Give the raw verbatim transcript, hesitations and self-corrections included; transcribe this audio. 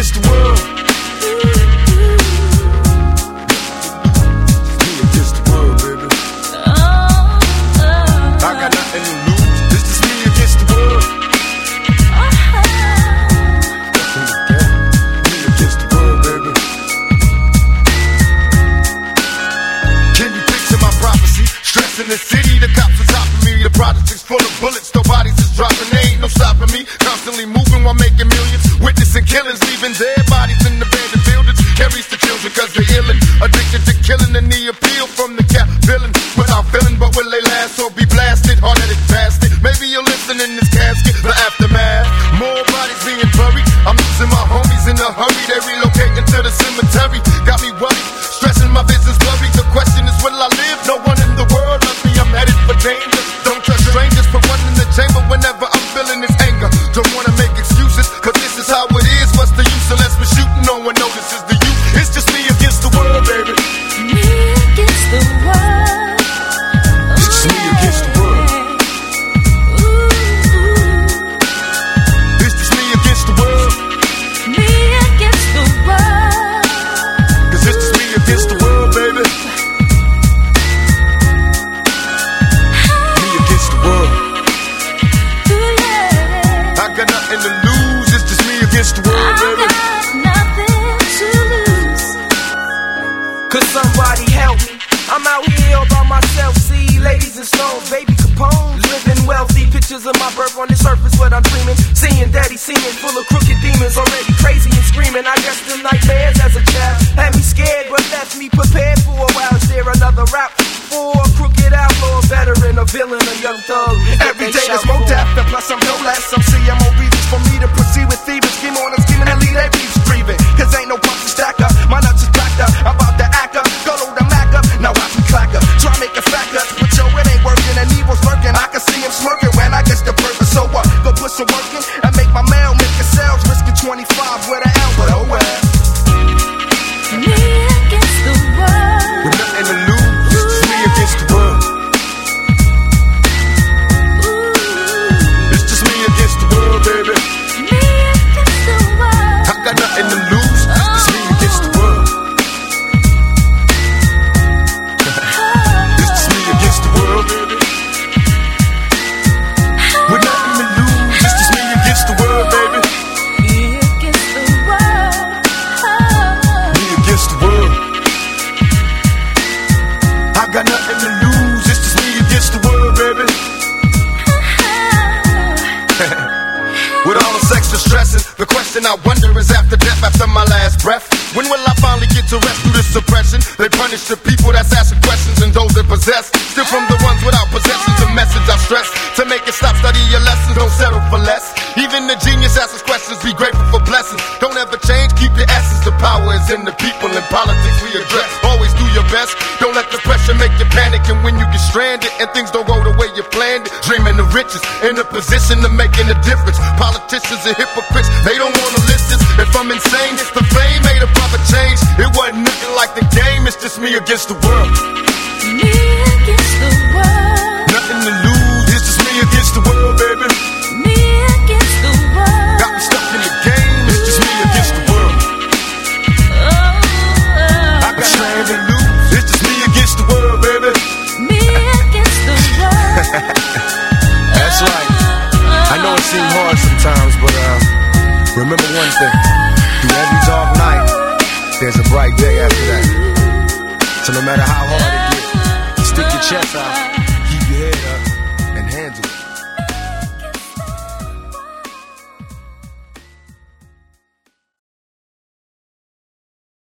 against the world. Me against the world, baby. I got nothing to lose. This is me against the world. Me against the world, baby. Can you picture my prophecy? Stress in the city, the cops are topping me. The projects full of bullets, no bodies is dropping. There ain't no stopping me. Constantly moving while making millions. Witnessing killings, leaving dead bodies in the abandoned buildings. Carries the children cause they're illin'. Addicted to killing and the appeal from the cap villain. Without feeling, but will they last or be blasted? Hard-headed bastard. Maybe you'll listen in this casket. The aftermath. More bodies being buried. I'm losing my homies in a hurry. They relocating to the cemetery. Got me worried. Stressing my business blurry. The question is, will I live? No one in the world loves me. I'm headed for danger. Don't trust strangers. Put one in the chamber whenever I'm feeling this anger. Don't wanna make excuses, cause this is how it is. What's the use unless we're shooting? No one notices the youth. It's just me against the world, baby. Me against the world. It's just me against the world. It's just me against the world. Me against the world. Cause it's just me against the world, baby. Me against the world. I got nothing to lose. It's just me against the world, baby. Nothing to lose. Could somebody help me? I'm out here all by myself. See ladies and stones, baby Capone, living wealthy. Pictures of my birth on the surface, what I'm dreaming. Seeing daddy singing full of crooked demons, already crazy and screaming. I guess them nightmares as a child had me scared, but left me prepared for a while. Is there another route for a crooked outlaw, veteran, a villain, a young thug? Every day there's more death, and plus I'm no less. I'm seeing more reasons for me to proceed with thieves. Scheme on and scheming and lead their beefs grieving. Cause ain't no punch to stack up. My nuts is backed up. I'm about to act up. Go load the Mac up. Now watch me clack up. Try make it fact up. But yo, it ain't working and evil's lurking. I can see him smirking when I get the purpose. So what? Go put some work in and make my mail, make a sales. Risking twenty-five with an L, but oh well. Me against the world. With nothing to lose. It's just me against the world. It's just me against the world, baby. Me against the world. I got nothing to lose. It's me against the world. It's just me against the world, baby. With nothing to lose. It's just me against the world, baby. Me against the world. Me against the world. I got nothing to lose. It's just me against the world, baby. With all the sex and stressing, the question I wonder is after death, after my last breath, when will I finally get to rest through this suppression? They punish the people that's asking questions and those that possess. Still from the ones without possessions, the message I stress. To make it stop, study your lessons, don't settle for less. Even the genius asks questions, be grateful for blessings. Don't ever change, keep your essence. The power is in the people, in politics we address. Always do your best, don't let the pressure make you panic. And when you get stranded and things don't go the way you planned it, dreaming of riches, in a position of making a difference. Politicians and hypocrites, they don't wanna listen. If I'm insane, it's the fame made a proper change. It wasn't nothing like the game, it's just me against the world. Me against the world. Nothing to lose, it's just me against the world, baby. Me against the world. Got me stuck in the game, it's just me against the world. I got nothing to lose, it's just me against the world, baby. Me against the world. That's right. I know it seems hard sometimes, but uh, remember one thing. Through every dark night, there's a bright day after that. So no matter how hard it gets, stick your chest out.